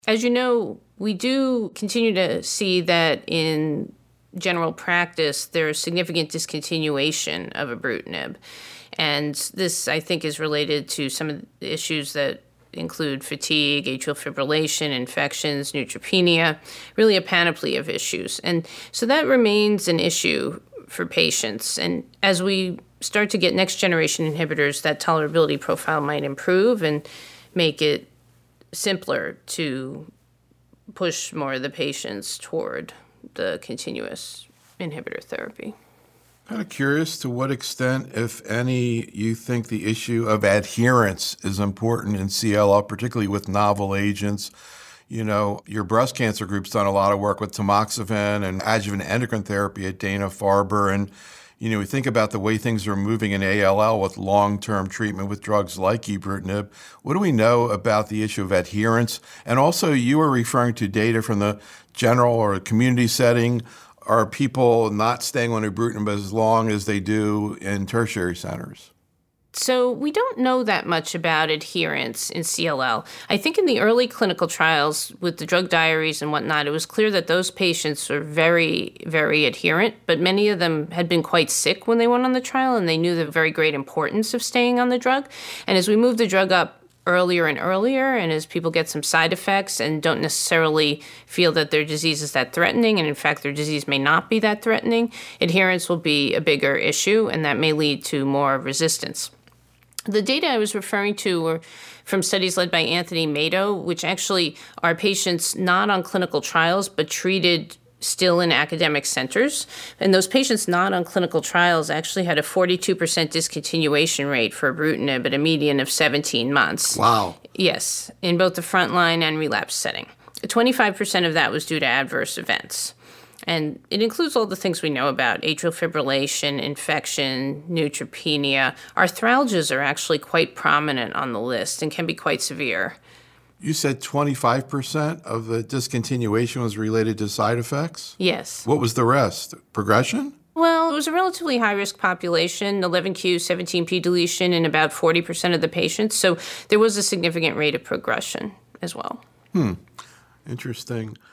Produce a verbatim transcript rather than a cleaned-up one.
As you know, we do continue to see that in general practice, there's significant discontinuation of ibrutinib. And this, I think, is related to some of the issues that include fatigue, atrial fibrillation, infections, neutropenia, really a panoply of issues. And so that remains an issue for patients. And as we start to get next-generation inhibitors, that tolerability profile might improve and make it simpler to push more of the patients toward the continuous inhibitor therapy. Kind of curious to what extent, if any, you think the issue of adherence is important in C L L, particularly with novel agents. You know, your breast cancer group's done a lot of work with tamoxifen and adjuvant endocrine therapy at Dana-Farber. And, you know, we think about the way things are moving in A L L with long-term treatment with drugs like ibrutinib. What do we know about the issue of adherence? And also, you were referring to data from the general or community setting. Are people not staying on ibrutinib as long as they do in tertiary centers? So we don't know that much about adherence in C L L. I think in the early clinical trials with the drug diaries and whatnot, it was clear that those patients were very, very adherent, but many of them had been quite sick when they went on the trial, and they knew the very great importance of staying on the drug. And as we move the drug up earlier and earlier, and as people get some side effects and don't necessarily feel that their disease is that threatening, and in fact their disease may not be that threatening, adherence will be a bigger issue, and that may lead to more resistance. The data I was referring to were from studies led by Anthony Mato, which actually are patients not on clinical trials but treated still in academic centers. And those patients not on clinical trials actually had a forty-two percent discontinuation rate for ibrutinib at a median of seventeen months. Wow. Yes, in both the frontline and relapse setting. twenty-five percent of that was due to adverse events. And it includes all the things we know about atrial fibrillation, infection, neutropenia. Arthralgias are actually quite prominent on the list and can be quite severe. You said twenty-five percent of the discontinuation was related to side effects? Yes. What was the rest? Progression? Well, it was a relatively high-risk population, eleven q, seventeen p deletion in about forty percent of the patients. So there was a significant rate of progression as well. Hmm. Interesting.